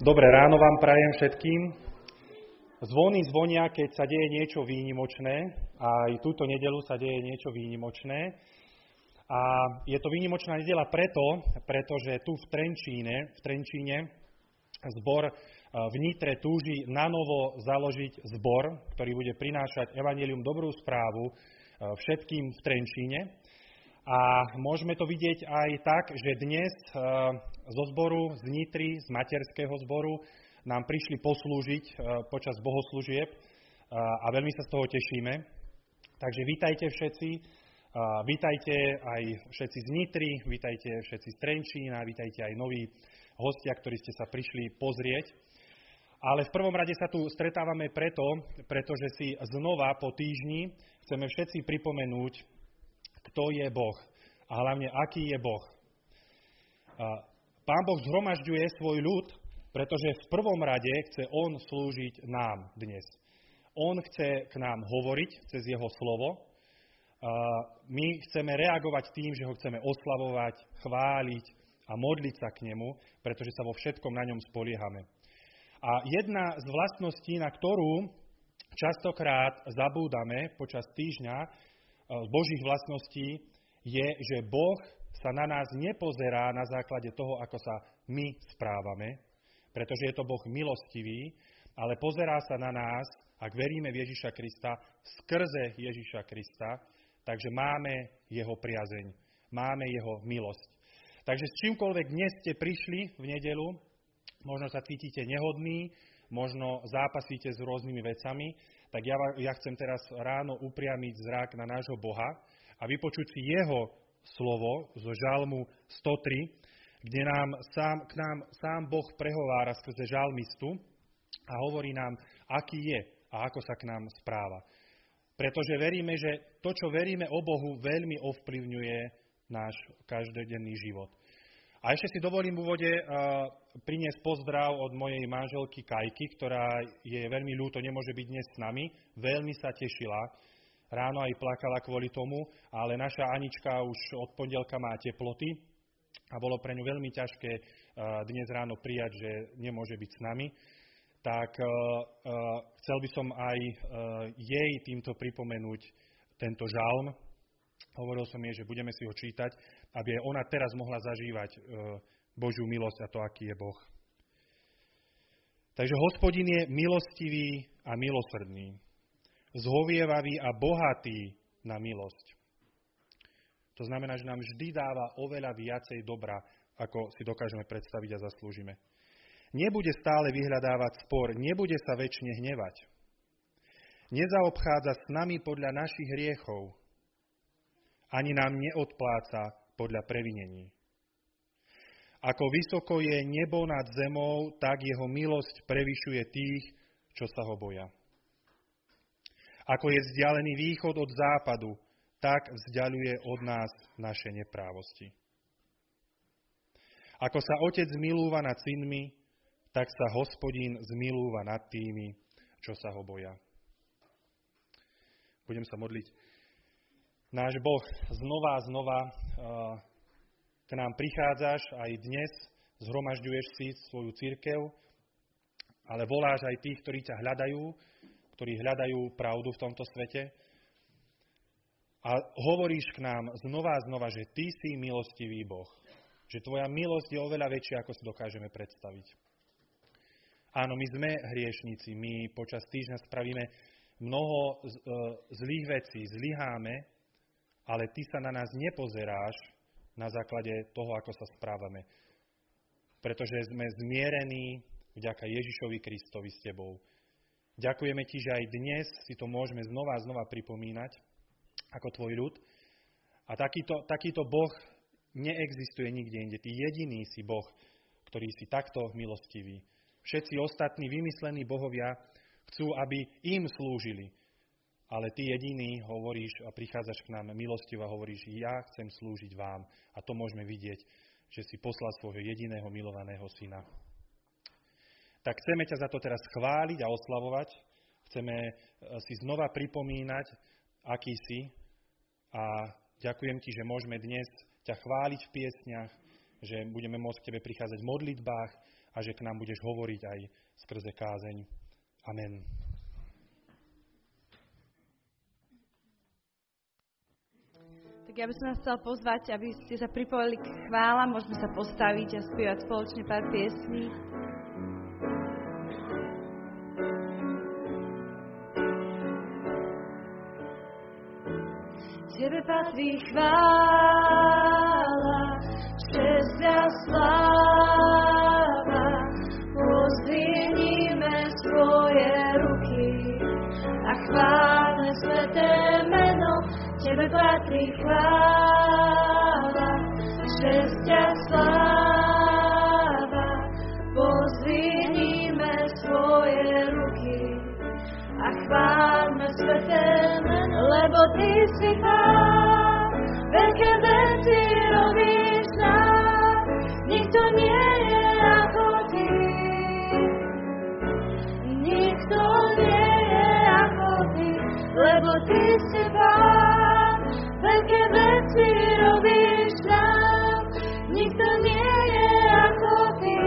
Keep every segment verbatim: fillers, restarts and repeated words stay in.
Dobré ráno vám prajem všetkým. Zvony zvonia, keď sa deje niečo výnimočné. A aj túto nedeľu sa deje niečo výnimočné. A je to výnimočná nedeľa preto, pretože tu v Trenčíne, v Trenčíne zbor v Nitre túži nanovo založiť zbor, ktorý bude prinášať evanjelium, dobrú správu všetkým v Trenčíne. A môžeme to vidieť aj tak, že dnes zo zboru, z Nitry, z materského zboru nám prišli poslúžiť počas bohoslúžieb a veľmi sa z toho tešíme. Takže vítajte všetci, vítajte aj všetci z Nitry, vítajte všetci z Trenčína, vítajte aj noví hostia, ktorí ste sa prišli pozrieť. Ale v prvom rade sa tu stretávame preto, pretože si znova po týždni chceme všetci pripomenúť, kto je Boh a hlavne, aký je Boh. Pán Boh zhromažďuje svoj ľud, pretože v prvom rade chce On slúžiť nám dnes. On chce k nám hovoriť cez Jeho slovo. My chceme reagovať tým, že Ho chceme oslavovať, chváliť a modliť sa k Nemu, pretože sa vo všetkom na ňom spoliehame. A jedna z vlastností, na ktorú častokrát zabúdame počas týždňa, z Božích vlastností, je, že Boh sa na nás nepozerá na základe toho, ako sa my správame, pretože je to Boh milostivý, ale pozerá sa na nás, ak veríme v Ježiša Krista, skrze Ježiša Krista, takže máme Jeho priazeň, máme Jeho milosť. Takže s čímkoľvek dnes ste prišli v nedeľu, možno sa cítite nehodní, možno zápasíte s rôznymi vecami, tak ja, ja chcem teraz ráno upriamiť zrak na nášho Boha a vypočuť si Jeho slovo zo Žalmu sto tri, kde nám sám, k nám sám Boh prehovára skrze žalmistu a hovorí nám, aký je a ako sa k nám správa. Pretože veríme, že to, čo veríme o Bohu, veľmi ovplyvňuje náš každodenný život. A ešte si dovolím v úvode uh, priniesť pozdrav od mojej manželky Kajky, ktorá je veľmi ľúto, nemôže byť dnes s nami. Veľmi sa tešila. Ráno aj plakala kvôli tomu, ale naša Anička už od pondelka má teploty a bolo pre ňu veľmi ťažké uh, dnes ráno prijať, že nemôže byť s nami. Tak uh, uh, chcel by som aj uh, jej týmto pripomenúť tento žalm. Hovoril som jej, že budeme si ho čítať, aby aj ona teraz mohla zažívať e, Božiu milosť a to, aký je Boh. Takže Hospodin je milostivý a milosrdný, zhovievavý a bohatý na milosť. To znamená, že nám vždy dáva oveľa viacej dobra, ako si dokážeme predstaviť a zaslúžime. Nebude stále vyhľadávať spor, nebude sa večne hnevať. Nezaobchádza s nami podľa našich hriechov, ani nám neodpláca podľa previnení. Ako vysoko je nebo nad zemou, tak jeho milosť prevyšuje tých, čo sa ho boja. Ako je vzdialený východ od západu, tak vzdialuje od nás naše neprávosti. Ako sa otec zmilúva nad synmi, tak sa Hospodín zmilúva nad tými, čo sa ho boja. Budem sa modliť. Náš Boh, znova a znova k nám prichádzaš, aj dnes zhromažďuješ si svoju cirkev, ale voláš aj tých, ktorí ťa hľadajú, ktorí hľadajú pravdu v tomto svete. A hovoríš k nám znova a znova, že ty si milostivý Boh, že tvoja milosť je oveľa väčšia, ako si dokážeme predstaviť. Áno, my sme hriešnici, my počas týždňa spravíme mnoho zlých vecí, zlyháme, ale ty sa na nás nepozeráš na základe toho, ako sa správame. Pretože sme zmierení vďaka Ježišovi Kristovi s tebou. Ďakujeme ti, že aj dnes si to môžeme znova a znova pripomínať ako tvoj ľud. A takýto, takýto Boh neexistuje nikde inde. Ty jediný si Boh, ktorý si takto milostivý. Všetci ostatní vymyslení bohovia chcú, aby im slúžili. Ale ty jediný hovoríš a prichádzaš k nám milostivo a hovoríš, ja chcem slúžiť vám. A to môžeme vidieť, že si poslal svojho jediného milovaného syna. Tak chceme ťa za to teraz chváliť a oslavovať. Chceme si znova pripomínať, aký si. A ďakujem ti, že môžeme dnes ťa chváliť v piesňach, že budeme môcť k tebe prichádzať v modlitbách a a že k nám budeš hovoriť aj skrze kázeň. Amen. Tak ja by som vás chcela pozvať, aby ste sa pripojili k chválam, môžeme sa postaviť a spievať spoločne pár piesní. Tebe patrí chvála, česť a sláva, pozdvihnime svoje ruky a chválme sveté meno. Tebe patrí chvála, česť a sláva, pozdvihnime svoje ruky a chválme sveté meno, lebo Ty si Pán, veľké veci robíš nám, nikto nie je ako Ty. Nikto nie je ako Ty, lebo Ty si Pán, veľké veci robíš nám, nikto nie je ako Ty.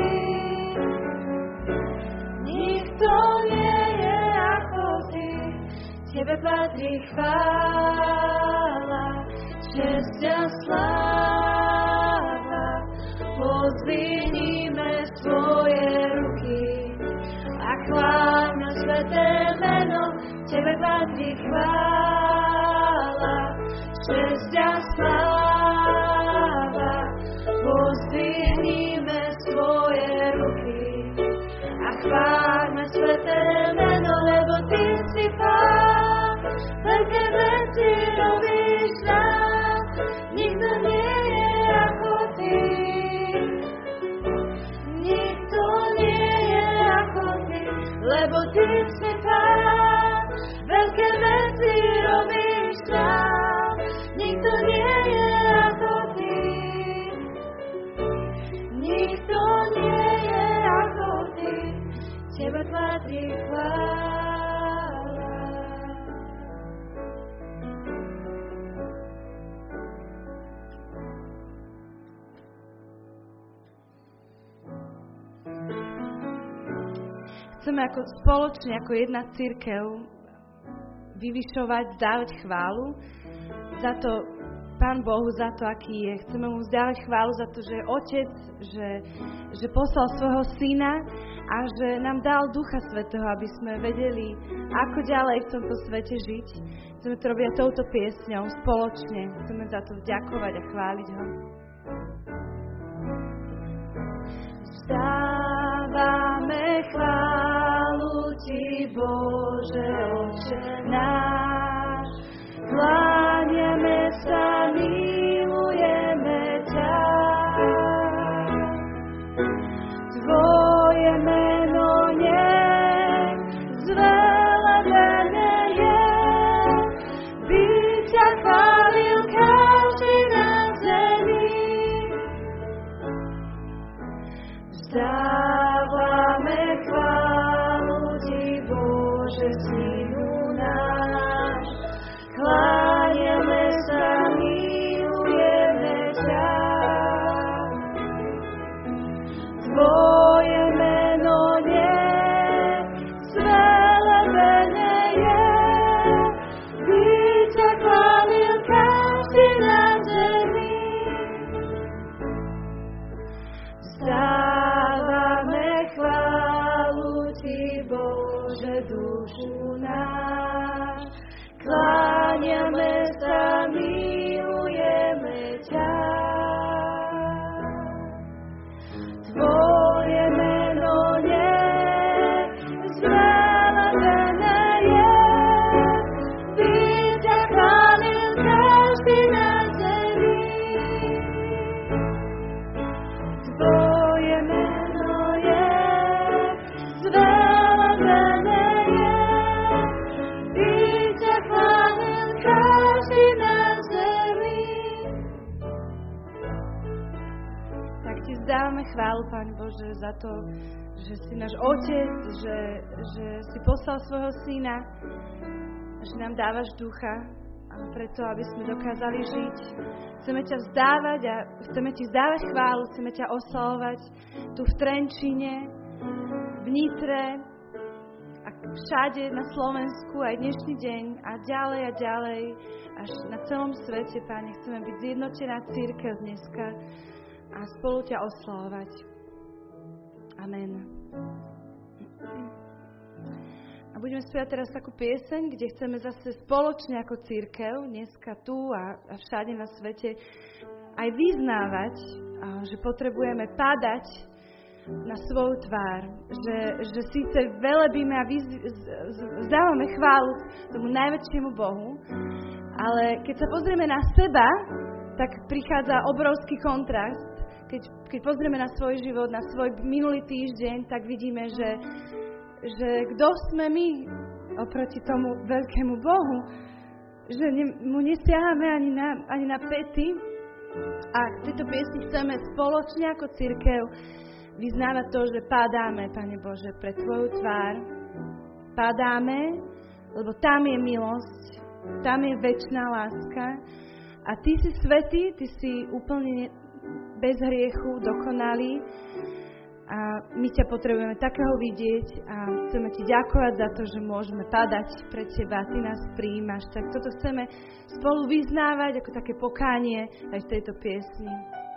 Nikto nie je ako Ty, Tebe patrí chvála, česť a sláva, pozdvihnime svoje ruky a chválme sveté meno. Tebe patrí chvála, česť a sláva, pozdvihnime svoje ruky a chválme sveté meno, lebo Ty si Pán, veľké veci robíš nám, nikto nie je ako Ty. Nikto nie je ako Ty, lebo Ty si Pán, veľké veci robíš nám, nikto nie je ako Ty. Nikto nie je ako Ty, Tebe patrí chvála. Chceme ako spoločne, ako jedna cirkev vyvyšovať, dávať chválu za to, Pán Bohu, za to, aký je. Chceme mu vzdávať chválu za to, že je Otec, že, že poslal svojho Syna a že nám dal Ducha Svätého, aby sme vedeli, ako ďalej v tomto svete žiť. Chceme to robiť touto piesňou spoločne. Chceme za to vďakovať a chváliť ho. Vzdávame chválu Ti, Bože, Otče náš. Kláňame sa, milujeme ťa. Tvoje meno nech zvelebené je, by ťa chválil každý na zemi. Vzdávame chválu Ti, Bože, Synu náš. Kláňame sa, milujeme ťa. Tvoje meno nech zvelebené je, by ťa chválil každý na zemi. Vzdávame chválu Ti, Bože, dušu náš. Kláňame sa, milujeme ťa. Tvoje meno nech zvelebené je, by ťa chválil každý na zemi. Tvoje meno je zvelebené je, by ťa chválil každý na zemi. Tak Ti vzdávame chválu, Pane Bože, za to, že si náš Otec, že, že si poslal svojho Syna, že nám dávaš Ducha a preto, aby sme dokázali žiť. Chceme ťa vzdávať a chceme ti vzdávať chválu, chceme ťa oslavovať tu v Trenčíne, v Nitre a všade na Slovensku aj dnešný deň a ďalej a ďalej až na celom svete, Páne. Chceme byť zjednotená cirkev dneska a spolu ťa oslavovať. Amen. A budeme spievať teraz takú pieseň, kde chceme zase spoločne ako cirkev, dneska tu a, a všade na svete, aj vyznávať, že potrebujeme padať na svoju tvár. Že, že síce velebíme a vyz, vzdávame chválu tomu najväčšiemu Bohu, ale keď sa pozrieme na seba, tak prichádza obrovský kontrast. Keď, keď pozrieme na svoj život, na svoj minulý týždeň, tak vidíme, že že kto sme my oproti tomu veľkému Bohu, že ne, mu nesiahame ani na, ani na pety. A v tejto piesni chceme spoločne ako cirkev vyznávať to, že padáme, Pane Bože, pre Tvoju tvár. Padáme, lebo tam je milosť, tam je večná láska a Ty si svätý, Ty si úplne bez hriechu, dokonalý. A my ťa potrebujeme takého vidieť a chceme ti ďakovať za to, že môžeme padať pred teba, ty nás prijímaš. Tak toto chceme spolu vyznávať ako také pokánie aj v tejto piesni.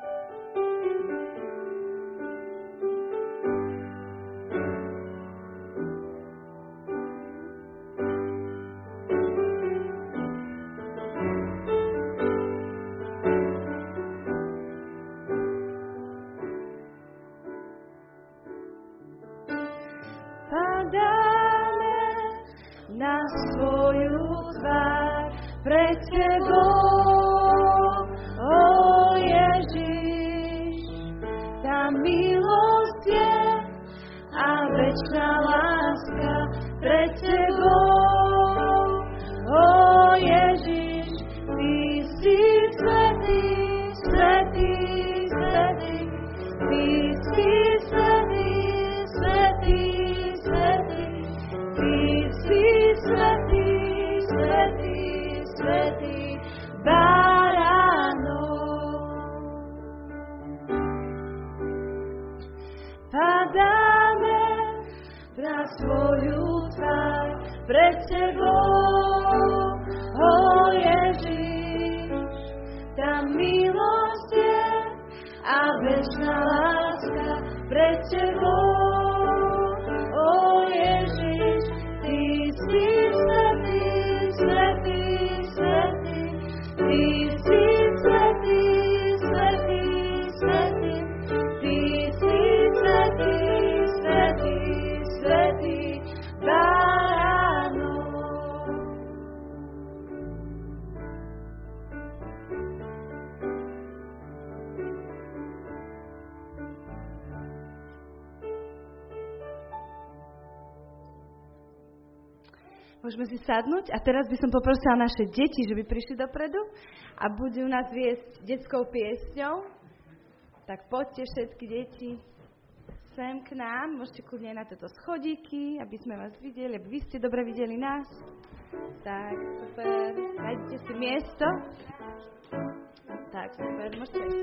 Môžeme si sadnúť a teraz by som poprosila naše deti, že by prišli dopredu a budú nás viesť detskou piesňou. Tak poďte všetky deti sem k nám, môžete kľudne na tieto schodíky, aby sme vás videli, aby vy ste dobre videli nás. Tak, super, nájdete si miesto. Tak, super, môžete aj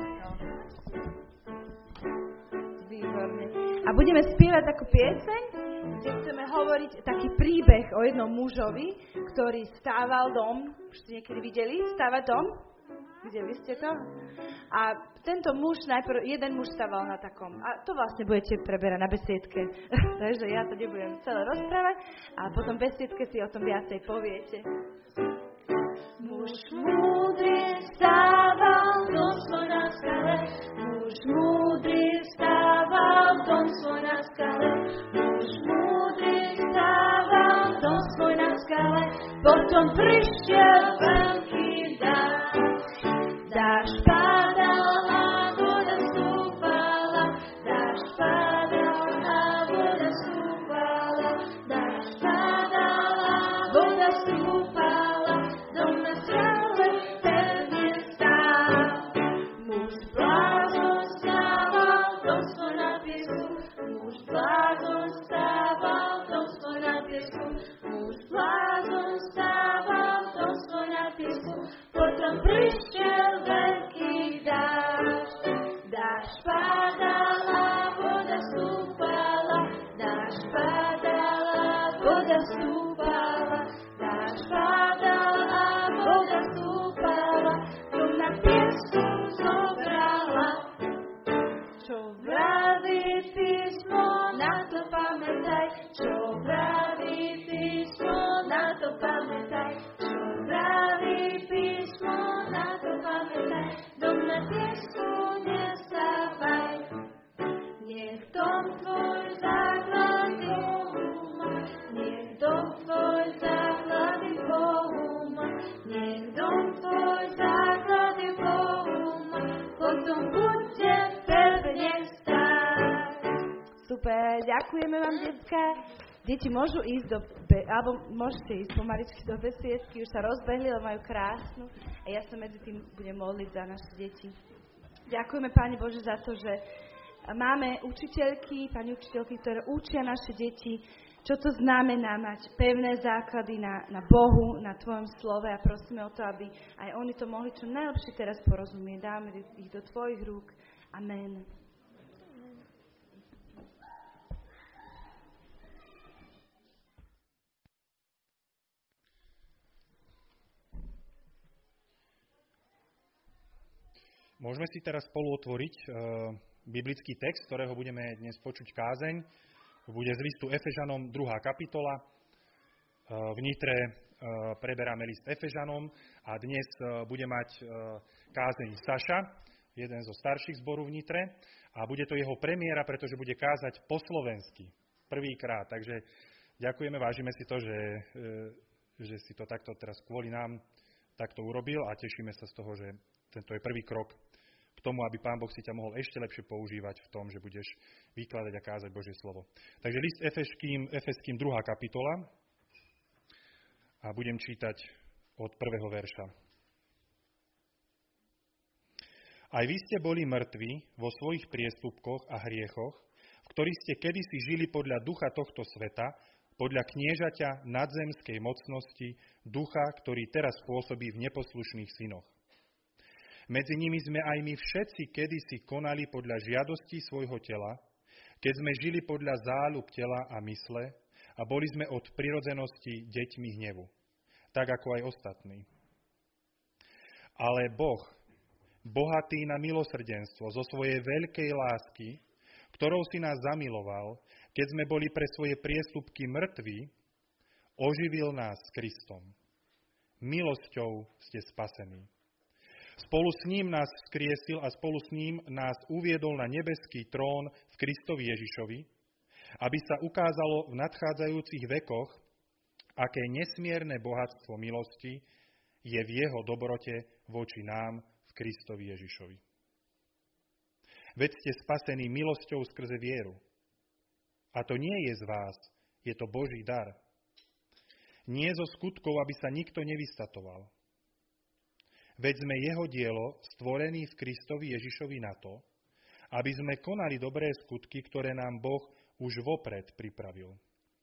výborne. A budeme spievať takú pieseň, kde chceme hovoriť taký príbeh o jednom mužovi, ktorý stával dom. Už ste niekedy videli stávať dom? Videli ste to? A tento muž, najprv jeden muž stával na takom, a to vlastne budete preberať na besiedke, takže ja to nebudem celé rozprávať, a potom v besiedke si o tom viacej poviete. Muž múdry stával dom svoj na skale, muž múdry stával dom svoj na skale, muž múdry stával dom svoj na skale, potom prišiel veľký dáž. Dáž padal a voda stúpala, dáž padal a voda stúpala, dáž padal a voda stúpala, dom na skale pevne stál. Muž blázon stával, dom svoj na piesku, muž blázon stával, dom svoj na piesku, muž blázon stával, dom svoj na piesku. stúpala, dáš padal a voda stúpala, dom na piesku zobrala. Čo vraví písmo, na to pamätaj, čo vraví písmo, na to pamätaj, čo vraví písmo, na to pamätaj, dom na piesku nestávaj. Nech dom tvoj základy Bohu má, nech dom tvoj základy Bohu má, nech dom tvoj základy Bohu má, potom bude pevne stáť. Super, ďakujeme vám, decká. Deti môžu ísť do, be- alebo môžete ísť pomaličky do besiedky, už sa rozbehli, ale majú krásnu a ja sa medzi tým budem modliť za naše deti. Ďakujeme, Pane Bože, za to, že máme učiteľky, pani učiteľky, ktoré učia naše deti, čo to znamená mať pevné základy na, na Bohu, na Tvojom slove a prosíme o to, aby aj oni to mohli čo najlepšie teraz porozumieť. Dáme ich do Tvojich rúk. Amen. Môžeme si teraz spolu otvoriť uh, biblický text, ktorého budeme dnes počuť kázeň. Bude z listu Efežanom druhá kapitola. Uh, v Nitre uh, preberáme list Efežanom a dnes uh, bude mať uh, kázeň Saša, jeden zo starších zborov v Nitre. A bude to jeho premiéra, pretože bude kázať po slovensky. Prvýkrát. Takže ďakujeme, vážime si to, že, uh, že si to takto teraz kvôli nám takto urobil a tešíme sa z toho, že tento je prvý krok k tomu, aby Pán Boh si ťa mohol ešte lepšie používať v tom, že budeš vykladať a kázať Božie slovo. Takže list Efeským, Efeským druhá kapitola a budem čítať od prvého verša. Aj vy ste boli mŕtvi vo svojich priestupkoch a hriechoch, v ktorých ste kedysi žili podľa ducha tohto sveta, podľa kniežaťa nadzemskej mocnosti, ducha, ktorý teraz pôsobí v neposlušných synoch. Medzi nimi sme aj my všetci kedysi konali podľa žiadosti svojho tela, keď sme žili podľa záľub tela a mysle a boli sme od prirodzenosti deťmi hnevu, tak ako aj ostatní. Ale Boh, bohatý na milosrdenstvo zo svojej veľkej lásky, ktorou si nás zamiloval, keď sme boli pre svoje priestupky mŕtvi, oživil nás s Kristom. Milosťou ste spasení. Spolu s ním nás vzkriesil a spolu s ním nás uviedol na nebeský trón v Kristovi Ježišovi, aby sa ukázalo v nadchádzajúcich vekoch, aké nesmierne bohatstvo milosti je v jeho dobrote voči nám v Kristovi Ježišovi. Veď ste spasení milosťou skrze vieru. A to nie je z vás, je to Boží dar. Nie zo skutkov, aby sa nikto nevystatoval. Veď sme jeho dielo, stvorení v Kristovi Ježišovi na to, aby sme konali dobré skutky, ktoré nám Boh už vopred pripravil.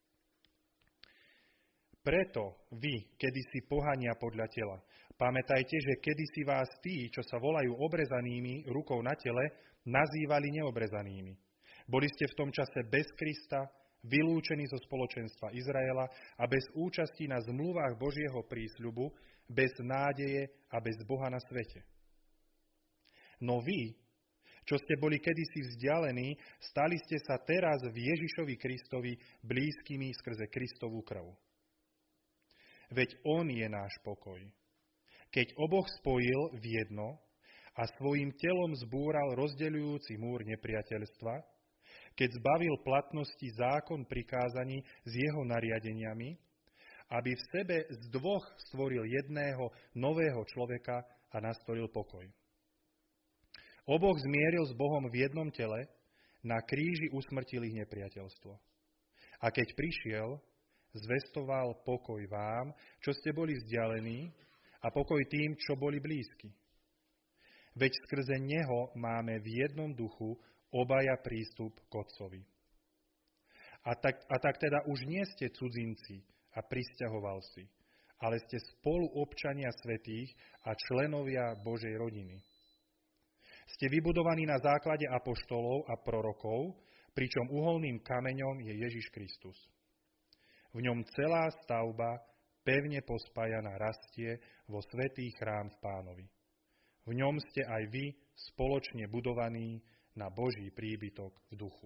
Preto vy, kedysi pohania podľa tela, pamätajte, že kedysi vás tí, čo sa volajú obrezanými rukou na tele, nazývali neobrezanými. Boli ste v tom čase bez Krista, vylúčení zo spoločenstva Izraela a bez účasti na zmluvách Božieho prísľubu, bez nádeje a bez Boha na svete. No vy, čo ste boli kedysi vzdialení, stali ste sa teraz v Ježišovi Kristovi blízkymi skrze Kristovú krv. Veď on je náš pokoj. Keď oboch spojil v jedno a svojim telom zbúral rozdeľujúci múr nepriateľstva, keď zbavil platnosti zákon prikázaní s jeho nariadeniami, aby v sebe z dvoch stvoril jedného nového človeka a nastolil pokoj. Oboch zmieril s Bohom v jednom tele, na kríži usmrtil ich nepriateľstvo. A keď prišiel, zvestoval pokoj vám, čo ste boli vzdialení, a pokoj tým, čo boli blízki. Veď skrze neho máme v jednom duchu obaja prístup k Otcovi. A tak, a tak teda už nie ste cudzinci a prisťahovalci, ale ste spoluobčania svätých a členovia Božej rodiny. Ste vybudovaní na základe apoštolov a prorokov, pričom uholným kameňom je Ježiš Kristus. V ňom celá stavba, pevne pospájaná, rastie vo svätý chrám v Pánovi. V ňom ste aj vy spoločne budovaní na Boží príbytok v duchu.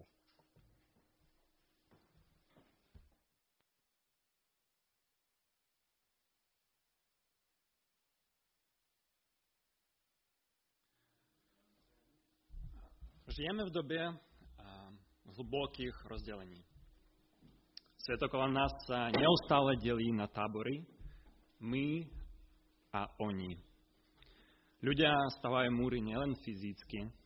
Žijeme v dobe a, hlbokých rozdelení. Svet okolo nás sa neustále delí na tábory, my a oni. Ľudia stavajú múry nielen fyzicky, a,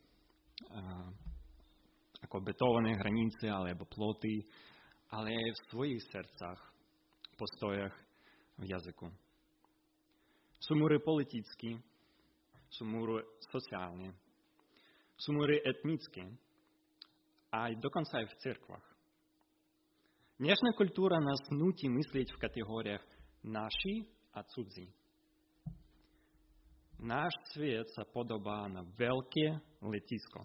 ako betónne hranice alebo ploty, ale aj v svojich srdcach, postojach, v jazyku. Sú múry politicky, sú múry sociálne, sú múry etnické, aj dokonca aj v cirkvách. Dnešná kultúra nás núti myslieť v kategóriách naši a cudzí. Náš svet sa podobá na veľké letisko,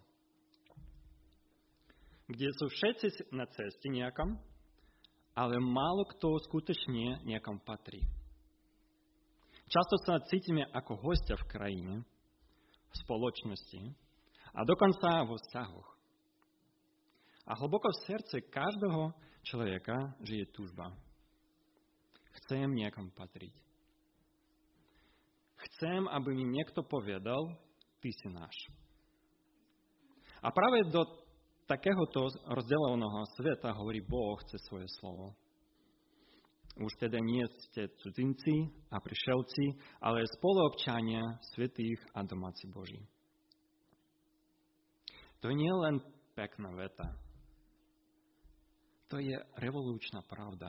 kde sú všetci na ceste nejakom, ale málo kto skutočne niekam patrí. Často sa cítime ako hostia v krajine, v spoločnosti, a dokonca vo vzťahoch. A hlboko v srdci každého človeka žije túžba. Chcem niekam patriť. Chcem, aby mi niekto povedal, ty si náš. A práve do takéhoto rozdeleného sveta hovorí Boh cez svoje slovo. Už teda nie ste cudzinci a prišelci, ale spoluobčania svätých a domáci Boží. To nie je len pekná veta. To je revolučná pravda.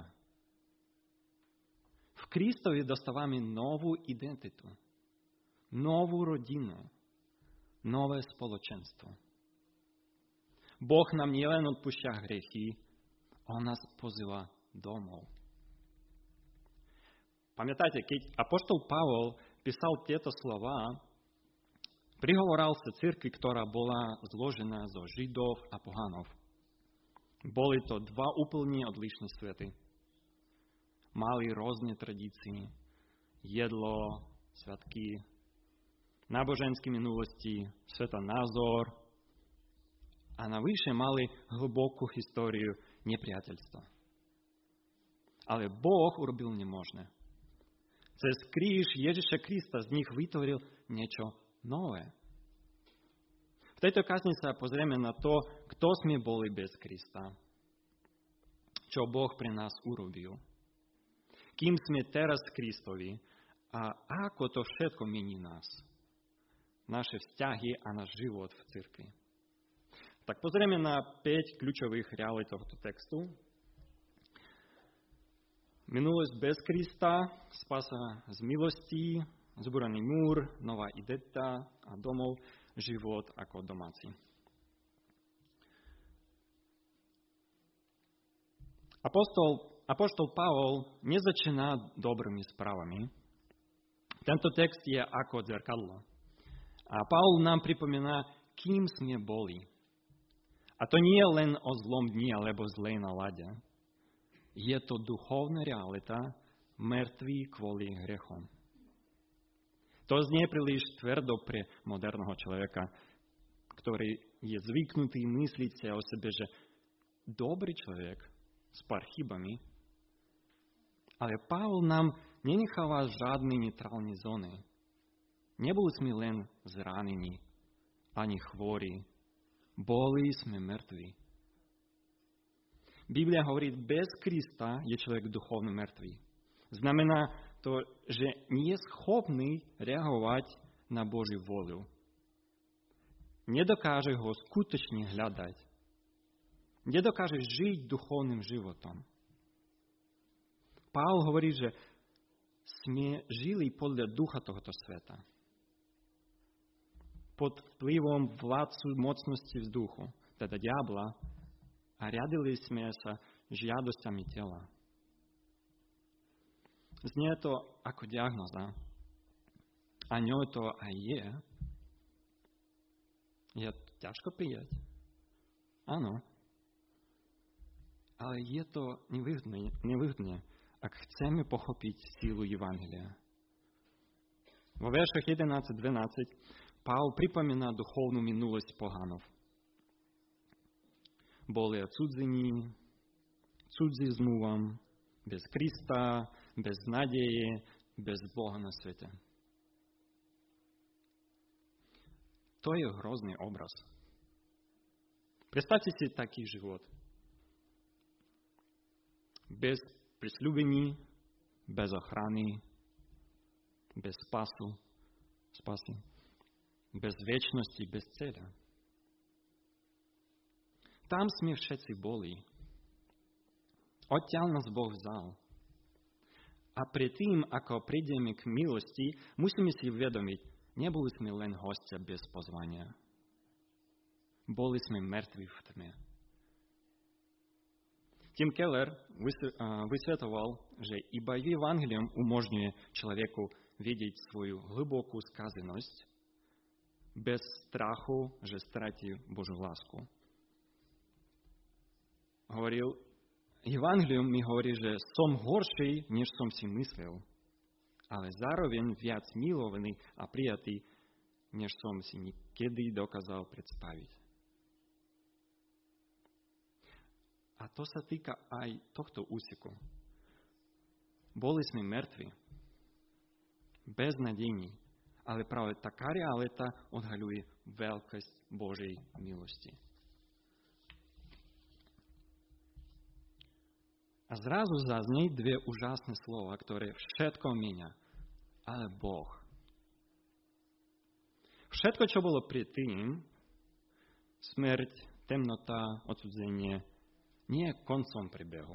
V Kristovi dostávame novú identitu, novú rodinu, nové spoločenstvo. Boh nám nielen odpúšťa hriechy, On nás pozýva domov. Pamätáte, keď apoštol Pavol písal tieto slová, prihovoral sa cirkvi, ktorá bola zložená zo Židov a pohanov. Boli to dva úplne odlišné svety. Mali rôzne tradície, jedlo, sviatky, náboženské minulosti, svetonázor a navyše mali hlbokú históriu nepriateľstva. Ale Boh urobil nemožné. Cez kríž Ježiša Krista z nich vytvoril niečo nové. V tejto kázni sa pozrieme na to, kto sme boli bez Krista. Čo Boh pre nás urobil. Kým sme teraz Kristovi a ako to všetko mení nás. Naše vzťahy a náš život v cirkvi. Tak pozrieme na päť kľúčových realít tohto textu. Minulosť bez Krista, spása z milostí, zbúraný múr, nová identita a domov, život ako domáci. Apostol, apoštol Pavol nezačína dobrými správami. Tento text je ako zrkadlo. A Pavol nám pripomína, kým sme boli. A to nie je len o zlom dni alebo zlej nálade. Je to duchovná realita, mŕtvi kvôli hrechom. To znie príliš tvrdo pre moderného človeka, ktorý je zvyknutý myslieť si o sebe, že dobrý človek s pár chybami, ale Pavol nám nenecháva žiadne neutrálne zóny. Neboli sme len zranení, ani chvorí. Boli sme mŕtvi. Biblia hovorí, bez Krista je človek duchovne mŕtvý. Znamená to, že nie je schopný reagovať na Božiu vôľu. Nedokáže ho skutočne hľadať. Nedokáže žiť duchovným životom. Pavol hovorí, že sme žili podľa ducha tohto sveta. Pod vplyvom vládcu mocnosti vzduchu, teda diabla, a riadili sme sa žiadosťami tela. Znie to ako diagnoza. A ňou to aj je. Je ťažko prijať? Áno. Ale je to nevyhnutné, nevyhnutné, ak chceme pochopiť sílu Evangelia. Vo veršach jedenásť dvanásť Pavol pripomína duchovnú minulosť pohanov. Boli odsudzení, cudzí zmluvom, bez Krista, bez nádeje, bez Boha na svete. To je hrozný obraz. Predstavte si taký život. Bez prisľúbení, bez ochrany, bez spasu, spasy, bez večnosti, bez cieľa. Tam sme všetci boli. Odtiaľ nás Boh vzal. A predtým, ako prídeme k milosti, musíme si uvedomiť, neboli sme len hostia bez pozvania. Boli sme mŕtvi v tme. Tim Keller vysvetoval, že iba Evangelium umožňuje človeku vidieť svoju hlbokú skazenosť bez strachu, že stratí Božiu lásku. Hovoril, Evangelium mi hovorí, že som horší, než som si myslel, ale zároveň viac milovaný a prijatý, než som si nikdy dokázal predstaviť. A to sa týka aj tohto úseku. Boli sme mŕtvi, beznadejní, ale práve taká realita odhaľuje veľkosť Božej milosti. A zrazu zaznie dve úžasné slova, ktoré všetko menia. Ale Boh. Všetko, čo bolo predtým, smrť, temnota, odsudzenie, nie je koncom príbehu.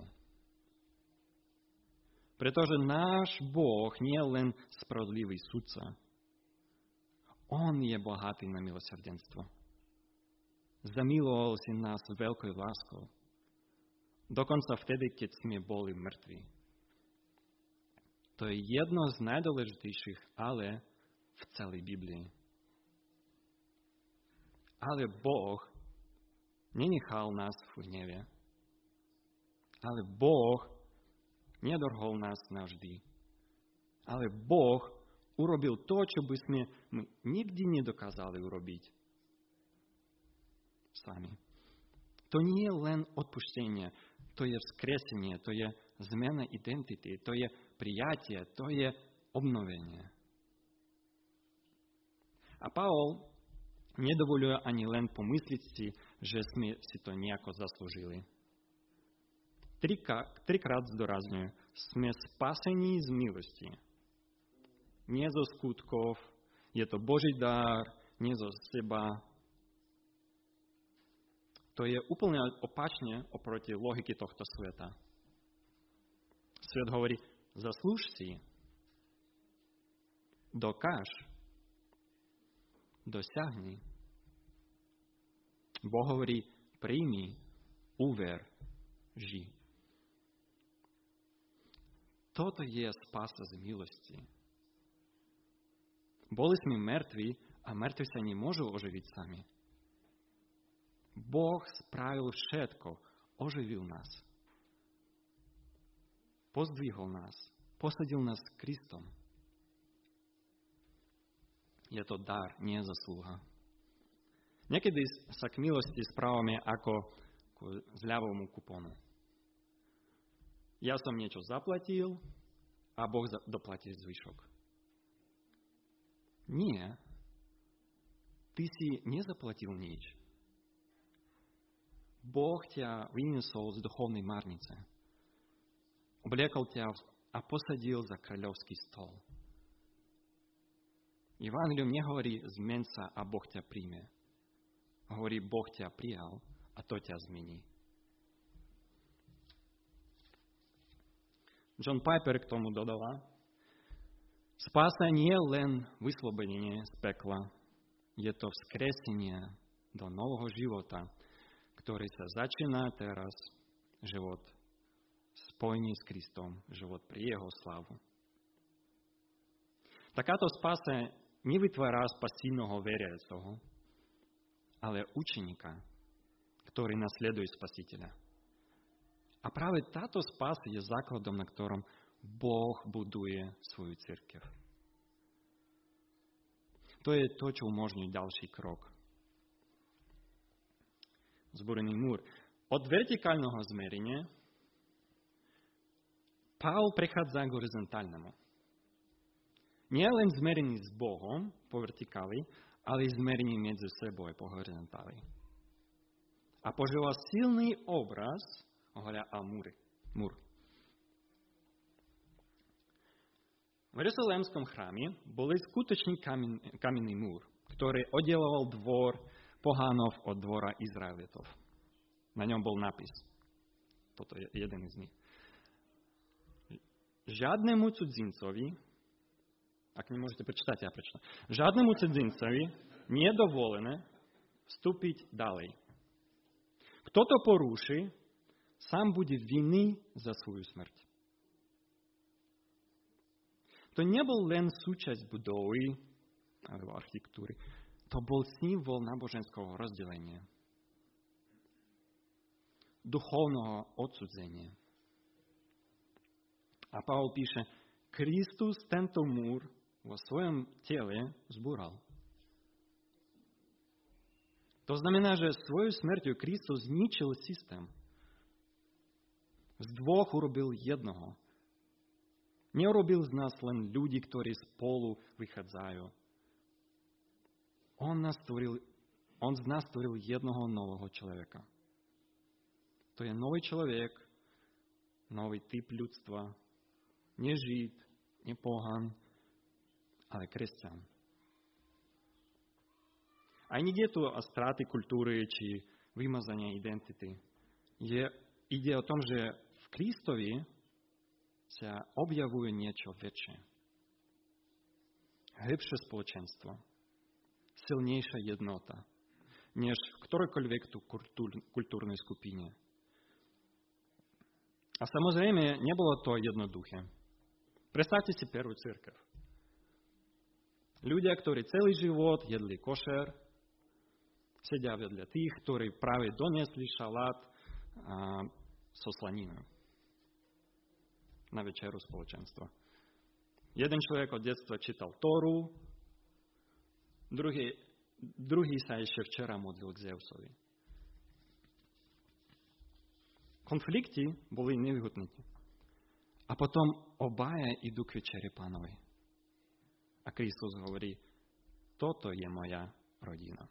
Pretože náš Boh nie je len spravodlivý sudca. On je bohatý na milosrdenstvo. Zamiloval si nás veľkou láskou. Dokonca vtedy, keď sme boli mŕtvi. To je jedno z najdôležitejších ale v celej Biblii. Ale Boh nenechal nás v hneve. Ale Boh nedorhol nás navždy. Ale Boh urobil to, čo by sme nikdy nedokázali urobiť sami. To nie je len odpustenie, to je vzkriesenie, to je zmena identity, to je prijatie, to je obnovenie. A Pavol nedovoľuje ani len pomysliť si, že sme si to nejako zaslúžili. Trikrát zdorazňuje, sme spasení z milosti. Nie zo skutkov, je to Boží dar, nie zo seba. To je úplne opačne oproti logike tohto sveta. Svet hovorí, zaslúž si, dokáž, dosiahni. Boh hovorí, príjmi, uver, ži. Toto je spása z milosti. Boli sme mŕtvi a mŕtvi sa nemôžu oživiť sami. Boh spravil všetko, oživil nás. Pozdvihol nás, posadil nás s Kristom. Je to dar, nie zaslúha. Niekedy sa k milosti správame ako k zľavovému kupónu. Ja som niečo zaplatil a Boh doplatí zvyšok. Nie. Ty si nezaplatil nič. Boh ťa vyniesol z duchovnej márnice. Obliekol ťa a posadil za kráľovský stôl. Evangelium nehovorí zmen sa a Boh ťa príjme. Hovorí, Boh ťa prijal a to ťa zmení. John Piper k tomu dodala, spása nie je len vyslobodenie z pekla, je to vzkresenie do nového života, ktorý sa začína teraz, život spojený s Kristom, život pri jeho slávu. Takáto spása nevytvára pasívneho veriaceho, ale učeníka, ktorý nasleduje Spasiteľa. A práve táto spása je základom, na ktorom Boh buduje svoju cirkev. To je to, čo umožňuje ďalší krok. Zborený múr. Od vertikálneho zmerenia Pavol prechádza k horizontálnemu. Nie len zmerení s Bohom po vertikáli, ale i zmerení medzi sebou po horizontáli. A používa silný obraz ohľadom a múry. Múr. V Jeruzalémskom chráme bol skutočný kamen, kamenný múr, ktorý oddeloval dvor pohánov od dvora Izraelitov. Na ňom bol nápis. Toto je jeden z nich. Žiadnemu cudzincovi, ak nemôžete prečítať, ja prečítam. Žiadnemu cudzincovi nie je dovolené vstúpiť ďalej. Kto to porúši, sám bude vinný za svoju smrť. To nebol len súčasť budovy alebo architektúry. To bol symbol náboženského rozdelenia. Duchovného odsudzenia. A Pavol píše, Kristus tento múr vo svojom tele zbúral. To znamená, že svojou smrťou Kristus zničil systém. Z dvoch urobil jednoho. Neurobil z nás len ľudí, ktorí spolu vychádzajú. On, nás stvoril, on z nás stvoril jednoho nového človeka. To je nový človek, nový typ ľudstva. Nie Žid, nie pohan, ale kresťan. A nejde tu o straty kultúry či vymazanie identity. Je, ide o tom, že v Kristovi sa objavuje niečo väčšie. Hĺbšie spoločenstvo. Silnejšia jednota, než v ktorejkoľvek tu kultúr, kultúrnej skupine. A samozrejme, nebolo to jednoduché. Predstavte si prvú cirkev. Ľudia, ktorí celý život jedli košer, sedia vedľa tých, ktorí práve donesli šalát a, so slaninou na večeru spoločenstva. Jeden človek od detstva čítal Tóru, druhý, druhý sa ešte včera modlil k Zeusovi. Konflikty boli nevyhnutné. A potom obaja idú k večeri Pánovi. A Kristus hovorí, toto je moja rodina.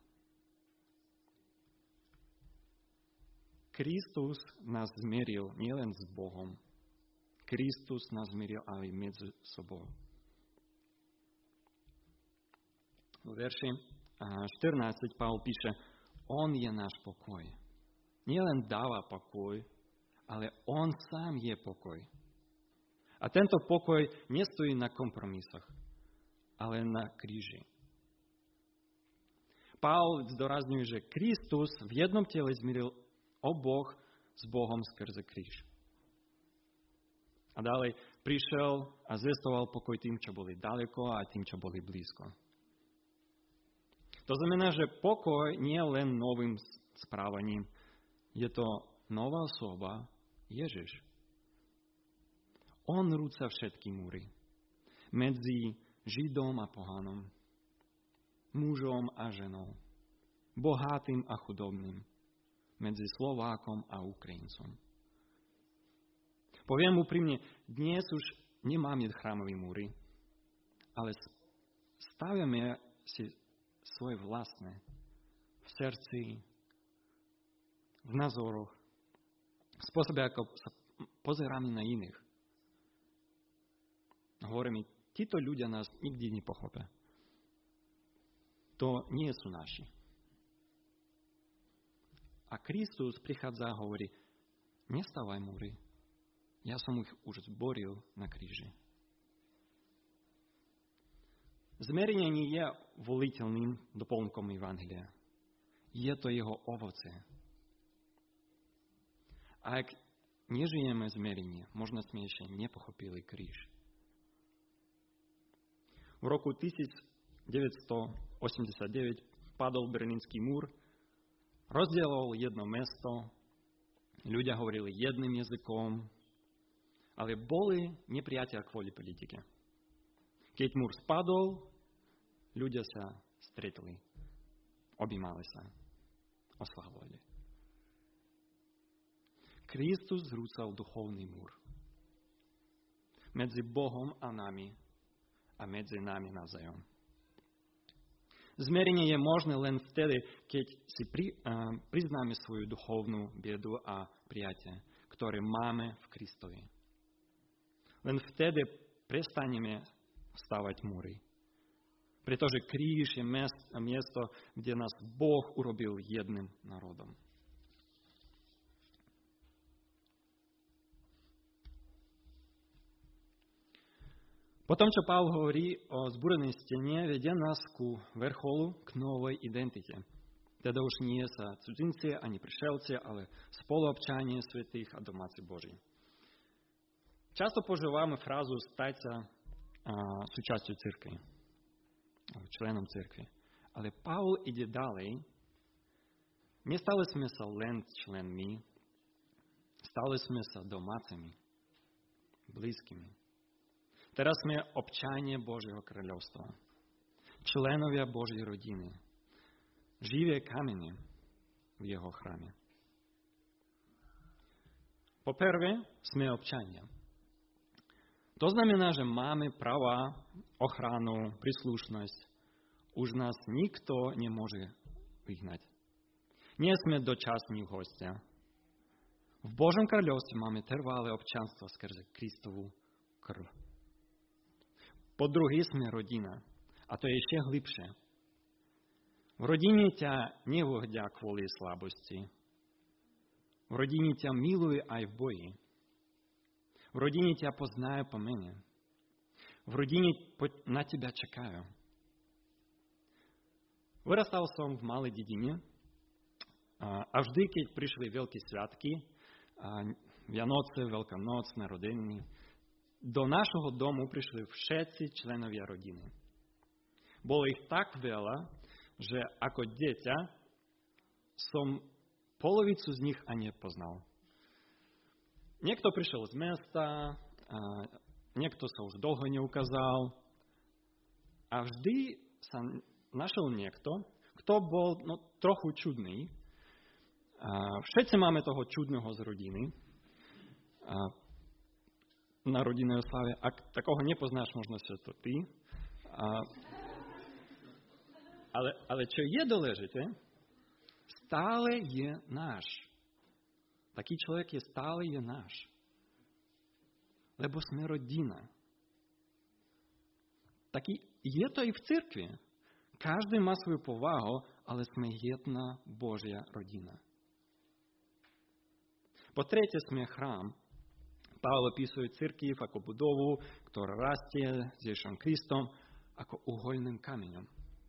Kristus nás zmieril nielen s Bohom, Kristus nás zmieril aj medzi sebou. V verši štrnásť Pavol píše, on je náš pokoj. Nielen dáva pokoj, ale on sám je pokoj. A tento pokoj nestojí na kompromisoch, ale na kríži. Pavol zdôrazňuje, že Kristus v jednom tele zmieril oboch s Bohom skrze kríž. A ďalej prišiel a zvestoval pokoj tým, čo boli ďaleko a tým, čo boli blízko. To znamená, že pokoj nie je len novým správaním, je to nová osoba Ježiš. On rúca všetky múry medzi Židom a pohanom, mužom a ženou, bohatým a chudobným, medzi Slovákom a Ukrajincom. Poviem úprimne, dnes už nemáme chrámové múry, ale staviame si svoje vlastné v srdci, v názoroch, v spôsobe, ako sa pozeráme na iných. Hovorí mi, títo ľudia nás nikdy nepochopia. To nie sú naši. A Kristus prichádza a hovorí, nestávaj múry, ja som ich už zboril na kríži. Zmierenie nie je voliteľným doplnkom Evangelia. Je to jeho ovoce. A ak nežijeme zmierenie, možno sme ešte nepochopili kríž. V roku devätnásťstoosemdesiatdeväť padol Berlínsky múr, rozdielol jedno mesto ľudia hovorili jedným jazykom, ale boli nepriatelia kvôli politike. Keď múr spadol, ľudia sa stretli, objímali sa, oslavovali. Kristus zrúcal duchovný múr medzi Bohom a nami a medzi nami navzájom. Zmierenie je možné len vtedy, keď si pri, uh, priznáme svoju duchovnú biedu a prijatie, ktoré máme v Kristovi. Len vtedy prestaneme stavať múry. Pretože kríž je miesto, kde nás Boh urobil jedným národom. Potom, čo Pavol hovorí o zbúrenej stene, vedie nás ku vrcholu, k novej identite. Teda už nie sa cudzinci ani prišelci, ale spoluobčania svätých a domáci Boží. Často používame frázu stať sa a, súčasťou cirkvi, členom cirkvi. Ale Pavol ide ďalej. Nestali sme sa len členmi, stali sme sa domácimi, blízkymi. Teraz sme občania Božieho kráľovstva, členovia Božej rodiny, živé kamene v jeho chráme. Poprvé, sme občania. To znamená, že máme práva, ochranu, príslušnosť. Už nás nikto nemôže vyhnať. Nie sme dočasní hostia. V Božom kráľovstve máme trvalé občanstvo skrze Kristovu krv. Po druhé, sme rodina. A to je ešte hlbšie. V rodine ťa nevohdia kvôli slabosti. V rodine ťa milujú aj v boji. V rodine ťa poznajú po mene. V rodine na teba čakajú. Vyrastal som v malej dedine a vždy, keď prišli veľké sviatky, Vianoce, Veľká noc, narodeniny, do nášho domu prišli všetci členovia rodiny. Bolo ich tak veľa, že ako dieťa som polovicu z nich ani nepoznal. Niekto prišiel z mesta, niekto sa už dlho neukázal a vždy sa našiel niekto, kto bol no, trochu čudný. Všetci máme toho čudného z rodiny. Na rodinnej oslave. Ak takoho nepoznáš, možno si to ty. A, ale, ale čo je dôležité, stále je náš. Taký človek je stále je náš. Lebo sme rodina. Taký, je to i v cirkvi. Každý má svoju povahu, ale sme jedna Božia rodina. Po tretie, sme chrám. Pavol opisuje cirkev ako budovu, ktorá rastie s Ježišom Kristom ako uhoľným kameňom.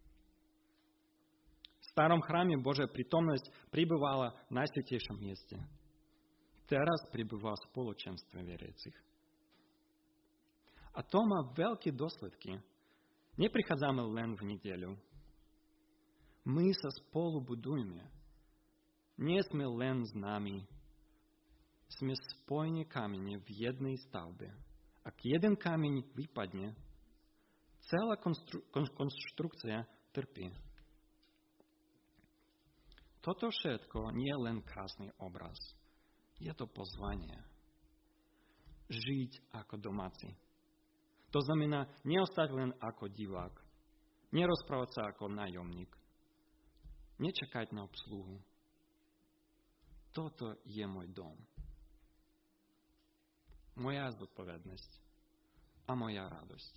V starom chráme Božia prítomnosť pribývala v najsvätejšom mieste. Teraz pribýva v spoločenstve veriacich. A to má veľké dôsledky. Neprichádzame len v nedeľu. My sa spolu budujeme. Nie sme len s nami. Sme spojení kamene v jednej stavbe. Ak jeden kameň vypadne, celá konstru- konštrukcia trpí. Toto všetko nie je len krásny obraz. Je to pozvanie. Žiť ako domáci. To znamená neostať len ako divák. Nerozprávať sa ako nájomník. Nečakať na obsluhu. Toto je môj dom. Moja zodpovednosť a moja radosť.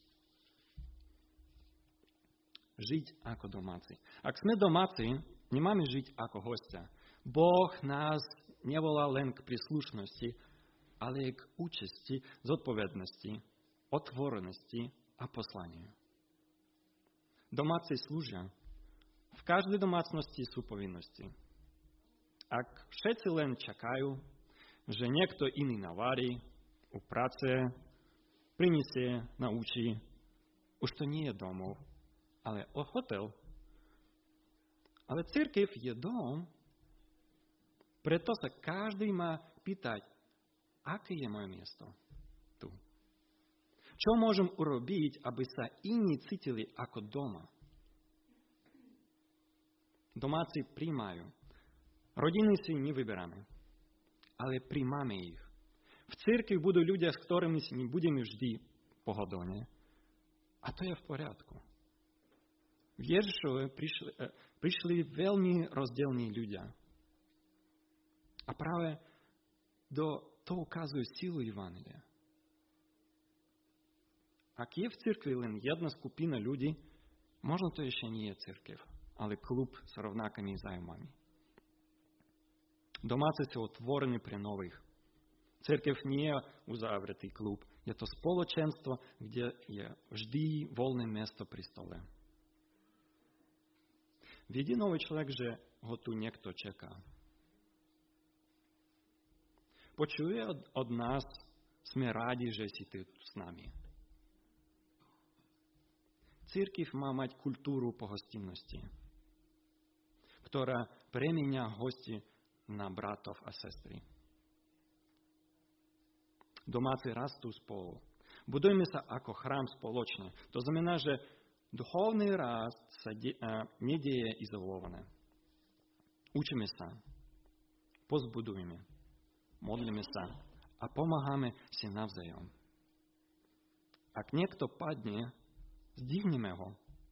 Žiť ako domáci. Ak sme domáci, nemáme žiť ako hostia. Boh nás nevolá len k príslušnosti, ale k účasti, zodpovednosti, otvorenosti a poslaniu. Domáci slúžia. V každej domácnosti sú povinnosti. Ak všetci len čakajú, že niekto iný navarí, uprace, prinesie, naučí, už to nie je domov, ale hotel. Ale cirkev je dom Preto sa každý má pýtať, aké je moje miesto tu. Čo môžem urobiť, aby sa iní cítili ako doma? Domáci príjmajú. Rodiny si nevyberáme, ale príjmame ich. V cirkvi budú ľudia, s ktorými si budeme vždy pohodlne. A to je v poriadku. V Ježišove prišli, prišli veľmi rozdielní ľudia. A práve do, to ukazuje silu Evangelia. Ak je v cirkvi len jedna skupina ľudí, možno to ešte nie je cirkev, ale klub s rovnakými zájmami. Domáci sú otvorení pre nových. Cirkev nie je uzavretý klub. Je to spoločenstvo, kde je vždy voľné miesto pri stole. Vidí nový človek, že ho tu niekto čaká. Počuje od, od nás, sme rádi, že si tu s nami. Cirkev má mať kultúru pohostinnosti, ktorá premieňa hosti na bratov a sestry. Domáci rastú spolu. Budujeme sa ako chrám spoločne. To znamená, že duchovný rast sa de- a, nedieje izolované. Učíme sa, pozbudujeme, modlíme sa a pomáhame si navzájom. Ak niekto padne, zdvihneme ho.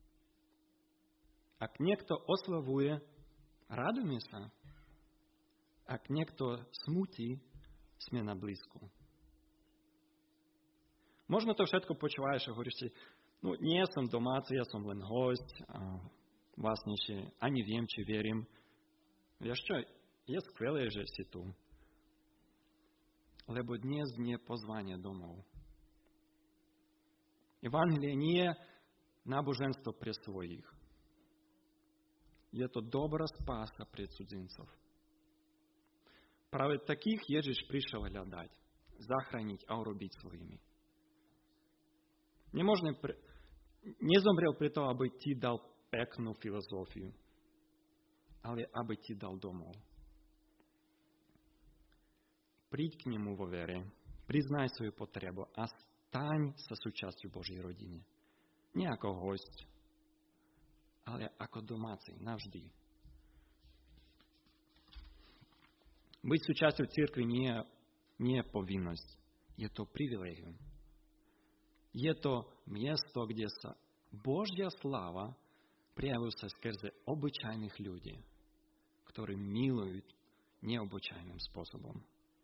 Ak niekto oslavuje, radujme sa. Ak niekto smutí, sme na blízku. Možno to všetko počúvaš a hovoríš si, no nie som domáci, ja som len host, a vlastne ešte ani viem, či verím. Vieš čo, je skvelé, že si tu. Lebo dnes nie je pozvanie domov. Evangelie nie je náboženstvo pre svojich. Je to dobrá spása pre cudzincov. Práve takých Ježiš prišiel hľadať, zachrániť a urobiť svojimi. Nemožné pre... Nezomrel preto, aby ti dal peknú filozofiu, ale aby ti dal domov. Príď k nemu vo vere, priznaj svoju potrebu a staň sa súčasťou Božej rodiny. Nie ako host, ale ako domáci, navždy. Byť súčasťou cirkvi nie, nie je povinnosť, je to privilégium. Je to miesto, kde sa Božia sláva prejavuje sa skrze obyčajných ľudí, ktorí milujú neobyčajným spôsobom.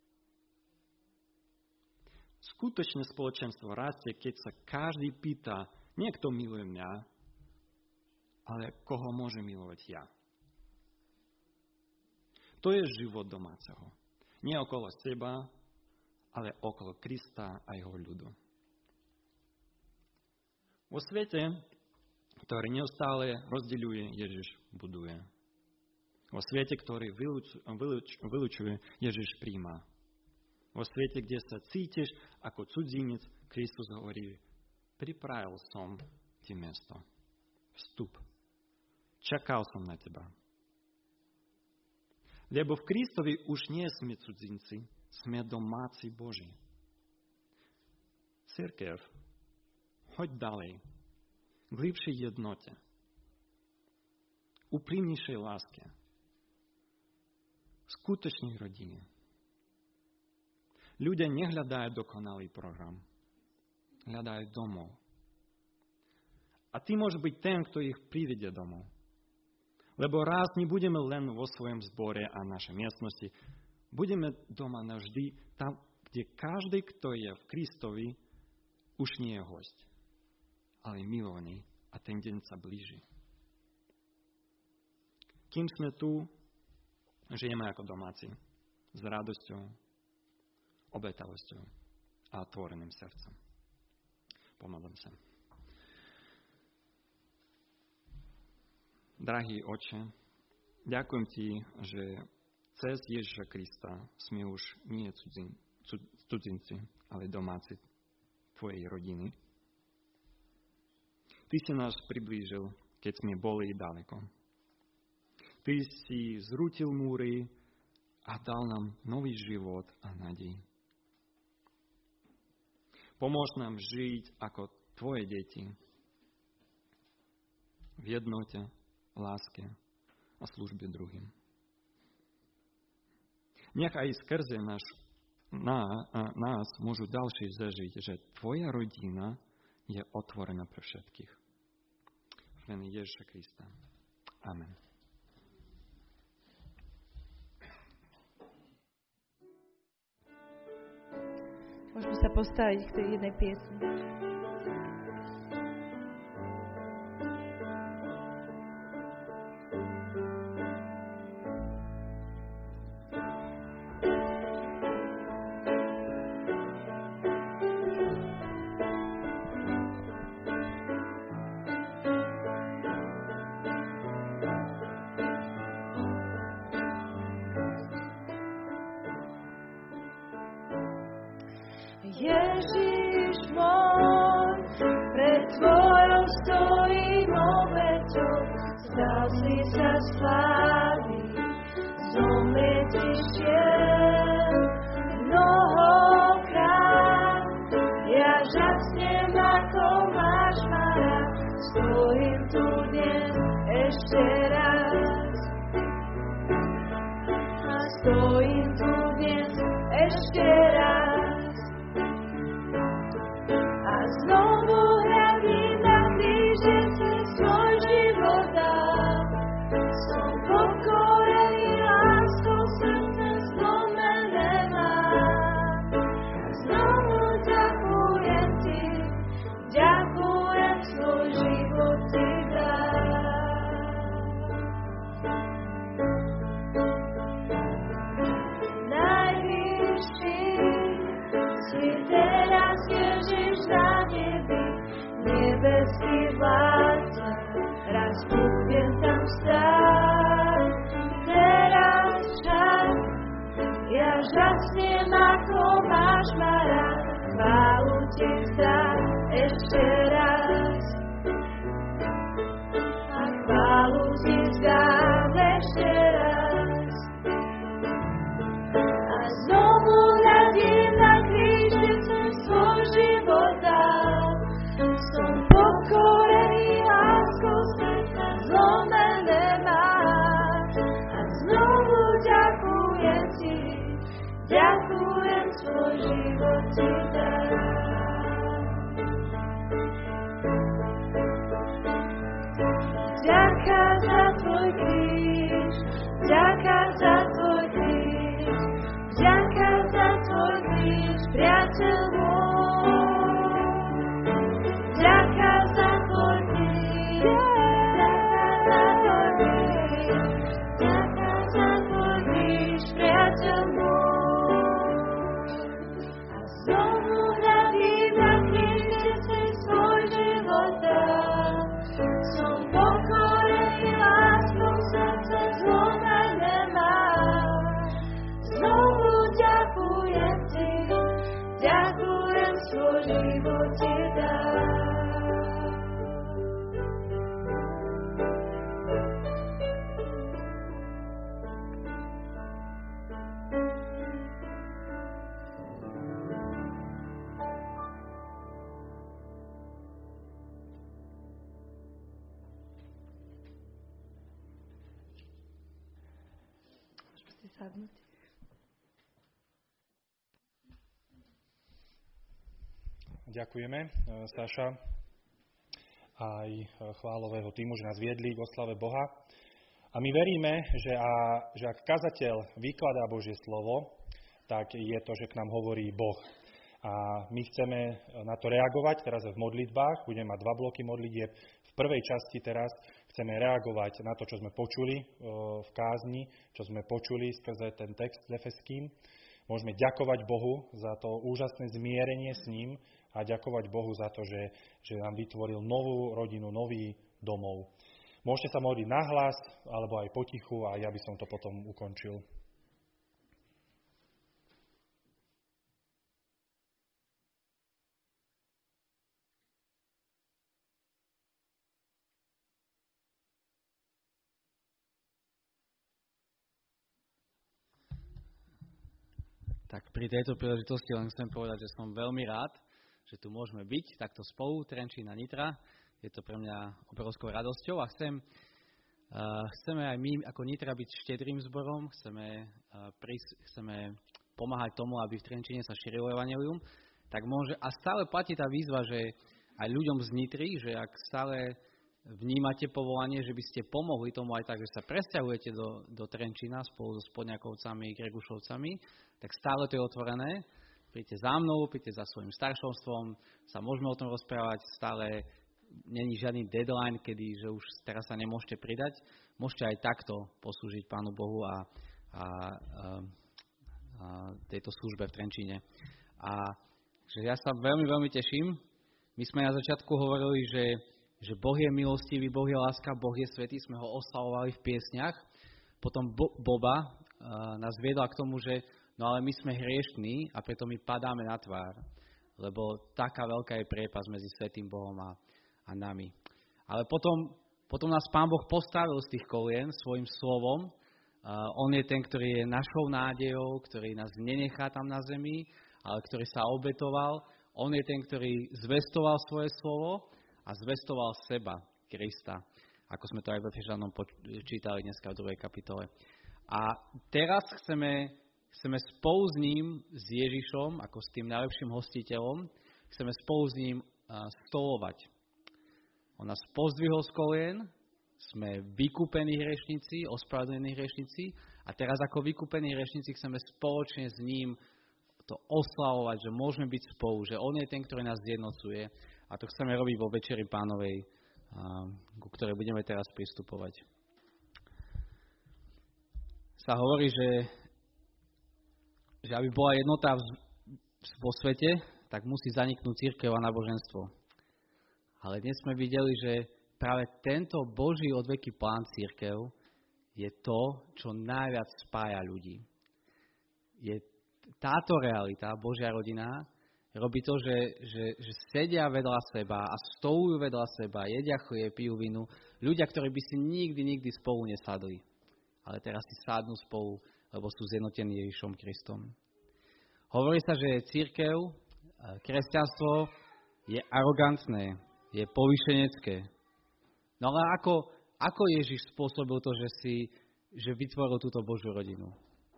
Skutočné spoločenstvo rastie, keď sa každý pýta, nie kto miluje mňa, ale koho môže milovať ja. To je život domáceho. Nie okolo seba, ale okolo Krista a jeho ľudu. Vo svete, ktorý neustále rozdeľuje, Ježiš buduje. Vo svete, ktorý vyluč, vyluč, vylučuje, Ježiš príjma. Vo svete, kde sa cítiš ako cudzinec, Kristus hovorí, pripravil som ti miesto. Vstup. Čakal som na teba. Lebo v Kristovi už nie sme cudzinci, sme domáci Boží. Cirkev, hoď ďalej, k lepšej jednote, úprimnejšej láske, skutočnej rodine. Ľudia nehľadajú dokonalý program, hľadajú domov. A ty môžeš byť ten, kto ich privedie domov. Lebo raz nebudeme len vo svojom zbore a našej miestnosti, budeme doma navždy, tam, kde každý, kto je v Kristovi, už nie je host, ale milovaný a ten deň sa blíži. Kým sme tu, žijeme ako domáci, s radosťou, obetavosťou a otvoreným srdcom. Pomodlím sa. Drahý Oče, ďakujem Ti, že cez Ježiša Krista sme už nie cudzin, cudzinci, ale domáci Tvojej rodiny. Ty si nás priblížil, keď sme boli ďaleko. Ty si zrútil múry a dal nám nový život a nádej. Pomôž nám žiť ako tvoje deti v jednote, láske a službe druhým. Nech aj skrze náš, na, nás môžu ďalší zažiť, že tvoja rodina je otvorená pre všetkých. V mene Ježiša Krista. Amen. Môžeme sa postaviť k tej jednej piesni. Ježiš môj, pred tvojou stojím obeťou, stal si sa slávy, zomrieť išiel mnohokrát. Ja žasnem, ako máš ma rád, stojím tu dnes ešte raz. A stojím tu dnes ešte raz. Znovu hľadím na kríže, si svoj život dám. Som pokorený láskou, srdce zlomené mám. Znovu ďakujem ti, ďakujem, svoj život ti dám. Najvyšší si teraz, Ježiš, na nebi, nebeský vládca, raz budem tam stáť. Teraz však ja žasnem, ako máš ma rád, chválu ti vzdám ešte raz. A chválu ti vzdám ešte raz. A znovu hľadím na kríž, kde som svoj život dal. Som pokorený láskou, srdce zlomené mám. A znovu ďakujem ti, ďakujem, svoj život ti dám. Ďaká za tvoj kríž, ďaká za tvoj kríž, ďaká za tvoj kríž, priateľ môj. Ďaká za tvoj kríž, ďaká za tvoj kríž, ďaká za tvoj kríž, priateľ môj. A znovu hľadím na kríž, kde si svoj život dal. Som pokorený láskou, srdce zlomené mám. Znovu ďakujem ti, ďakujem, svoj život ti dám. Môžeme si sadnúť. Ďakujeme, Saša, aj chválového týmu, že nás viedli k oslave Boha. A my veríme, že, a, že ak kazateľ vykladá Božie slovo, tak je to, že k nám hovorí Boh. A my chceme na to reagovať teraz v modlitbách. Budeme mať dva bloky modlitieb. V prvej časti teraz chceme reagovať na to, čo sme počuli v kázni, čo sme počuli skrze ten text s Efeským. Môžeme ďakovať Bohu za to úžasné zmierenie s ním a ďakovať Bohu za to, že, že nám vytvoril novú rodinu, nový domov. Môžete sa modliť nahlas, alebo aj potichu, a ja by som to potom ukončil. Tak pri tejto príležitosti len chcem povedať, že som veľmi rád, že tu môžeme byť takto spolu, Trenčín a Nitra. Je to pre mňa obrovskou radosťou a chcem, uh, chceme aj my ako Nitra byť štedrým zborom, chceme, uh, prís, chceme pomáhať tomu, aby v Trenčíne sa šírilo evanjelium. Tak môže, a stále platí tá výzva, že aj ľuďom z Nitry, že ak stále vnímate povolanie, že by ste pomohli tomu aj tak, že sa presťahujete do, do Trenčína spolu so Spodňakovcami, Gregušovcami, tak stále to je otvorené. Príďte za mnou, príďte za svojím staršovstvom, sa môžeme o tom rozprávať, stále není žiadny deadline, kedy že už teraz sa nemôžete pridať. Môžete aj takto poslúžiť Pánu Bohu a, a, a, a tejto službe v Trenčíne. A že ja sa veľmi, veľmi teším. My sme na začiatku hovorili, že že Boh je milostivý, Boh je láska, Boh je svätý, sme ho oslavovali v piesňach. Potom Bo- Boba uh, nás viedla k tomu, že no ale my sme hriešní a preto my padáme na tvár, lebo taká veľká je priepas medzi svätým Bohom a, a nami. Ale potom, potom nás Pán Boh postavil z tých kolien svojim slovom. Uh, on je ten, ktorý je našou nádejou, ktorý nás nenechá tam na zemi, ale ktorý sa obetoval. On je ten, ktorý zvestoval svoje slovo a zvestoval seba, Krista, ako sme to aj v Efežanom čítali dneska v druhej kapitole. A teraz chceme, chceme spolu s ním, s Ježišom, ako s tým najlepším hostiteľom, chceme spolu s ním stolovať. On nás pozdvihol z kolien, sme vykúpení hriešnici, ospravedlnení hriešnici a teraz ako vykúpení hriešnici chceme spoločne s ním to oslavovať, že môžeme byť spolu, že on je ten, ktorý nás zjednocuje. A to chceme robiť vo Večeri Pánovej, ku ktorej budeme teraz pristupovať. Sa hovorí, že, že aby bola jednota v, vo svete, tak musí zaniknúť cirkev a náboženstvo. Ale dnes sme videli, že práve tento Boží odveky plán cirkev je to, čo najviac spája ľudí. Je táto realita, Božia rodina, robí to, že, že, že sedia vedľa seba a stolujú vedľa seba, jedia chlieb, pijú vínu. Ľudia, ktorí by si nikdy, nikdy spolu nesadli. Ale teraz si sadnú spolu, lebo sú zjednotení Ježišom Kristom. Hovorí sa, že cirkev, kresťanstvo je arogantné, je povýšenecké. No ale ako, ako Ježiš spôsobil to, že, si, že vytvoril túto Božiu rodinu?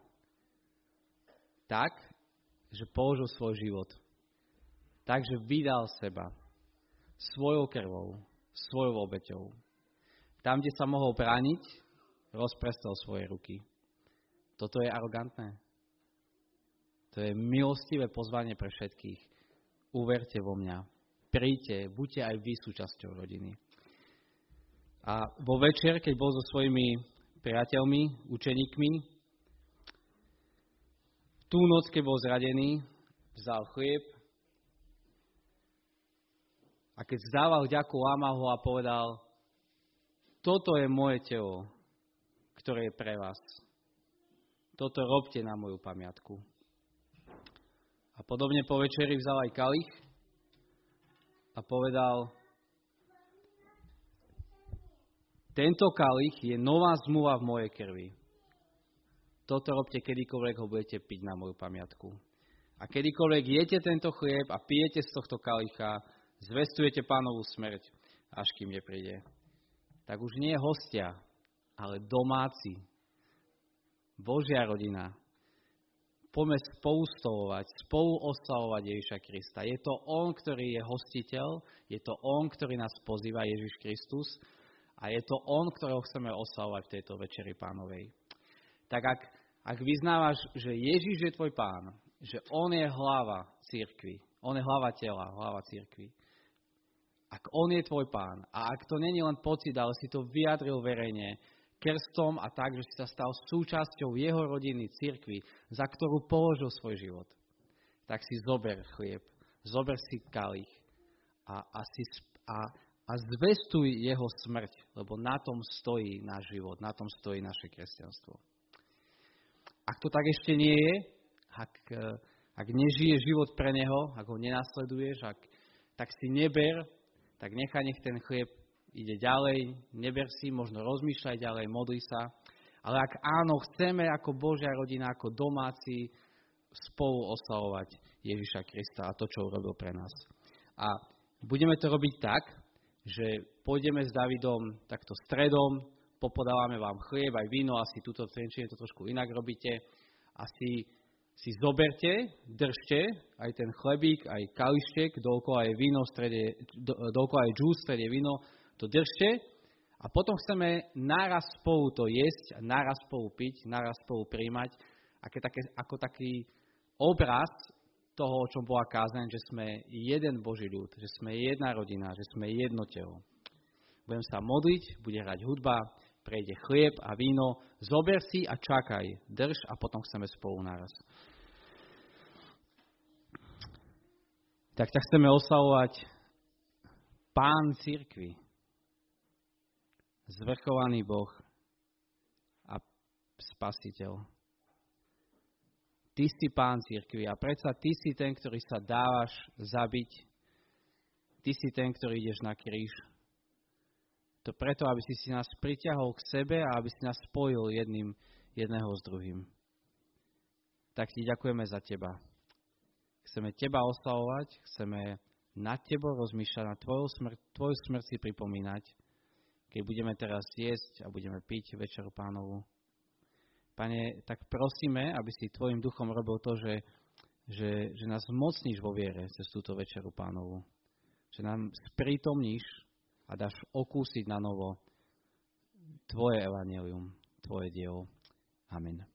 Tak, že položil svoj život. Takže vydal seba svojou krvou, svojou obeťou. Tam, kde sa mohol brániť, rozprestol svoje ruky. Toto je arogantné. To je milostivé pozvanie pre všetkých. Uverte vo mňa. Príďte, buďte aj vy súčasťou rodiny. A vo večer, keď bol so svojimi priateľmi, učeníkmi, tú noc, keď bol zradený, vzal chlieb, a keď vzdával vďaku, lámal ho a povedal, toto je moje telo, ktoré je pre vás. Toto robte na moju pamiatku. A podobne po večeri vzal aj kalich a povedal, tento kalich je nová zmluva v mojej krvi. Toto robte kedykoľvek ho budete piť na moju pamiatku. A kedykoľvek jete tento chlieb a pijete z tohto kalicha, zvestujete Pánovu smrť, až kým nepríde. Tak už nie hostia, ale domáci. Božia rodina. Poďme spolu stolovať, spolu oslavovať Ježiša Krista. Je to On, ktorý je hostiteľ, je to On, ktorý nás pozýva, Ježiš Kristus, a je to On, ktorého chceme oslavovať v tejto Večeri Pánovej. Tak ak, ak vyznávaš, že Ježiš je tvoj Pán, že On je hlava cirkvi, On je hlava tela, hlava cirkvi, ak On je tvoj Pán a ak to není len pocit, ale si to vyjadril verejne krstom a tak, že si sa stal súčasťou jeho rodiny, cirkvi, za ktorú položil svoj život, tak si zober chlieb, zober si kalich a, a, si, a, a zvestuj jeho smrť, lebo na tom stojí náš život, na tom stojí naše kresťanstvo. Ak to tak ešte nie je, ak, ak nežije život pre neho, ak ho nenasleduješ, ak, tak si neber, tak nechaj, nech ten chlieb ide ďalej, neber si, možno rozmýšľaj ďalej, modli sa. Ale ak áno, chceme ako Božia rodina, ako domáci spolu oslavovať Ježiša Krista a to, čo urobil pre nás. A budeme to robiť tak, že pôjdeme s Davidom takto stredom, popodávame vám chlieb aj víno, asi túto v Trenčine to trošku inak robíte. Asi si zoberte, držte aj ten chlebík, aj kalištek, dookola je víno, v strede, do, dookola je džús, v strede víno, to držte a potom chceme naraz spolu to jesť, naraz spolu piť, naraz spolu príjmať, aké také, ako taký obraz toho, o čom bola kázaň, že sme jeden Boží ľud, že sme jedna rodina, že sme jedno telo. Budem sa modliť, bude hrať hudba, prejde chlieb a víno, zober si a čakaj, drž a potom chceme spolu naraz. Tak ťa chceme oslavovať Pán cirkvi, zvrchovaný Boh a Spasiteľ. Ty si Pán cirkvi a predsa ty si ten, ktorý sa dávaš zabiť. Ty si ten, ktorý ideš na kríž. To preto, aby si si nás priťahol k sebe a aby si nás spojil jedným, jedného s druhým. Tak ti ďakujeme za teba. Chceme teba oslavovať, chceme nad tebou rozmýšľať, na tvoju smrť, tvoju smrť si pripomínať, keď budeme teraz jesť a budeme piť večeru Pánovu. Pane, tak prosíme, aby si tvojim duchom robil to, že, že, že nás mocníš vo viere cez túto večeru Pánovu. Že nám sprítomníš a dáš okúsiť na novo tvoje evanjelium, tvoje dielo. Amen.